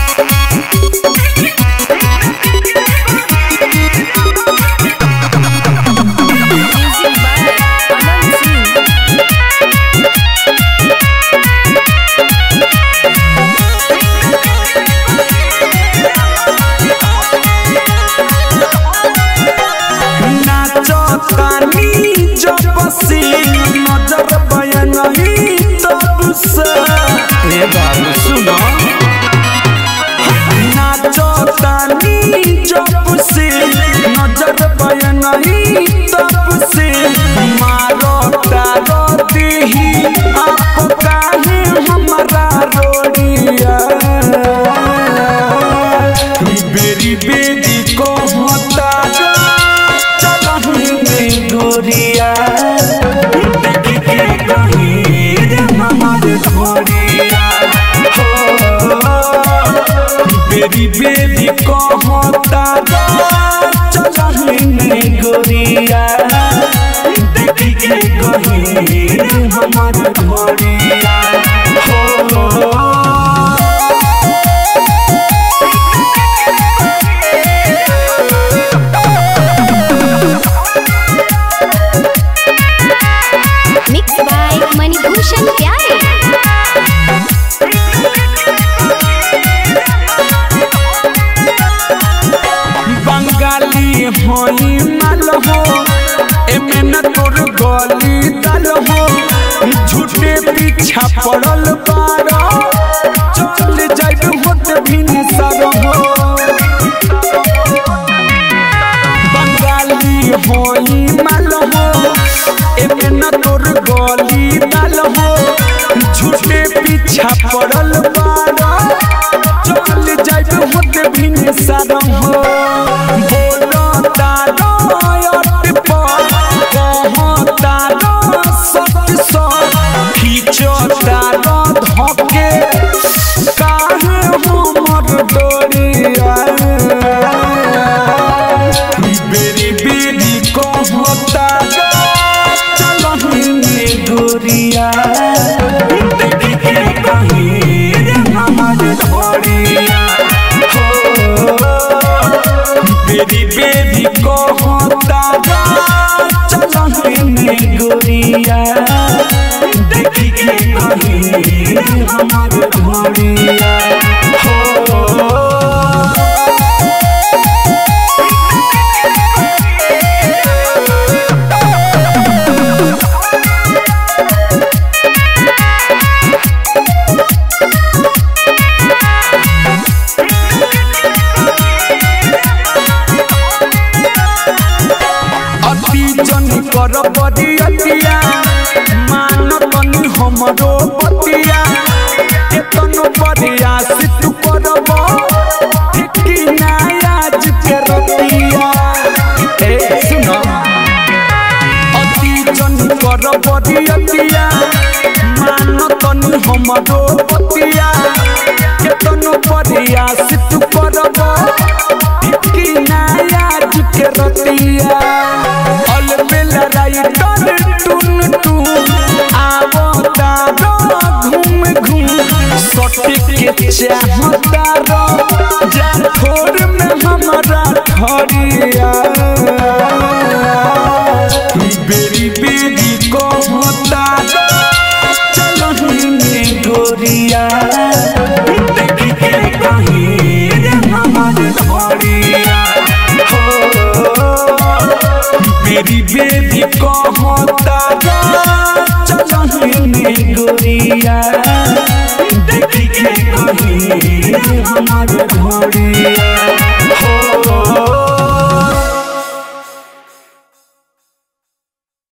सुनो नाचो तानी जब से नजर पाय नहीं तब से मारो तारो देही आप काहे हमारा रोड़िया बेरी बेरी को होता चलही गोरिया देखी के कहीं हमारे घोड़िया बेरी बेरी कहता चलही गोरिया देखी के कहीं हमारे घोड़िया मिक्स बाय मणिभूषण प्यारे। बंगाली होई माल हो एमे न तोर गली दल हो झूठे पीछा पड़ल बारो चल जाइब होत भिन सर हो बंगाली होई माल हो एमे न तोर गली दल हो झूठे पीछा पड़ल बारो चल जाइब होत भिन सर हो बेरी बेरी को होता चलही गोरिया देखी के कहीं हमारे घोड़िया बेरी बेरी को होता चलही गोरिया देखी के कहीं हमारे घोड़िया कर बदिया मान तनी हमरो बतिया केतनो बदिया से तू करब ठीक ना आज के रतिया ए सुनो अति जन कर बदिया मान तनी हमरो बतिया केतनो बदिया से तू करब ठीक ना आज के रतिया टून टून आवता घूम घूम सटे के चाहता जाखोर में हमारा खड़िया बेरी बेरी को होता चलही गोरिया देखी के कहीं हमारे खड़िया बेरी बेरी कहता चलही